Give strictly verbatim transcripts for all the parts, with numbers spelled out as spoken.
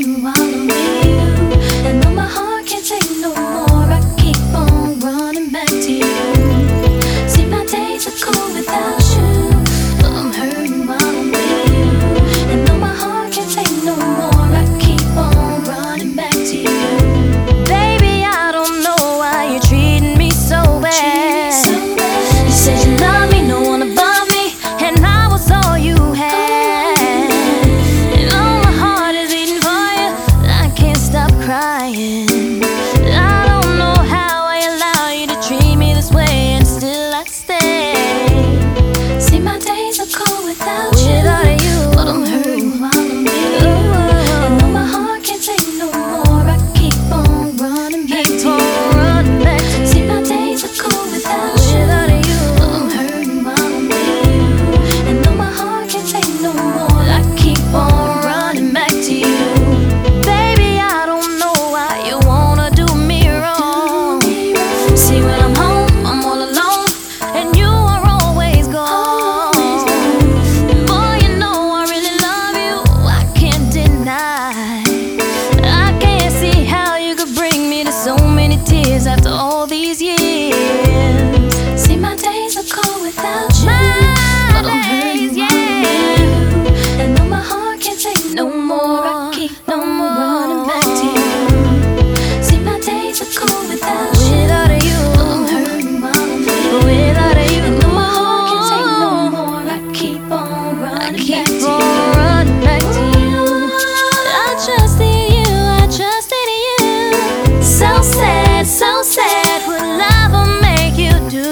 hurting while I'm with you. And though my heart can't take no more, I keep on running back to you. See, my days are cold without you, but I'm hurting while I'm with you. And though my heart can't take no more, I keep on running back to you. Baby, I don't know why you're treating me so bad. So bad. You said you love me, no one above me, and I was all you had. And all my heart is beating for you, I can't stop crying. I don't know how I allow you to treat me this way, and still I stay. See, my days are cold without Without you, you, but I'm hurting while I'm with you. And though my heart can't take no more, I keep on running back Keep to on you. running back to you. See, my days are cold without you, Without you, but I'm hurting while I'm with you. And though my heart can't take no more, I keep on running back to you. baby, I don't know why you wanna do me wrong. See, when I'm home, I'm all alone, and you are always gone. Boy, you know I really love you, I can't deny. I can't see how you could bring me to so many tears after all these years. See, my days are cold without you, My but I'm hurting days, while I'm yeah. with you. And though my heart can't take no more, I keep on running back to you. See, my days are cold without you, Without you, but I'm hurting while I'm with you. without you, And though my heart can't take no more, I keep on I running keep back to on you. running back to you. I trusted you, I trusted you. So sad, so sad, what love will make you do.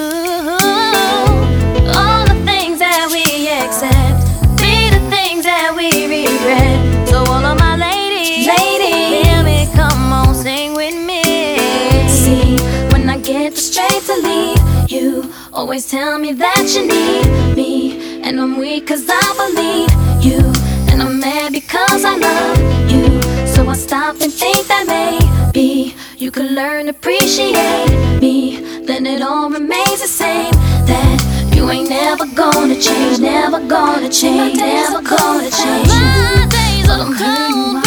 All the things that we accept be the things that we regret. So all of my ladies, Ladies, hear me, come on, sing with me. see, when I get the strength to leave, you always tell me that you need me. And I'm weak cause I believe you, and I'm mad because I love you. So I stop and think that maybe you could learn to appreciate me. Then it all remains the same, that you ain't never gonna change, never gonna change, never gonna change. My days But are I'm hurting cold, while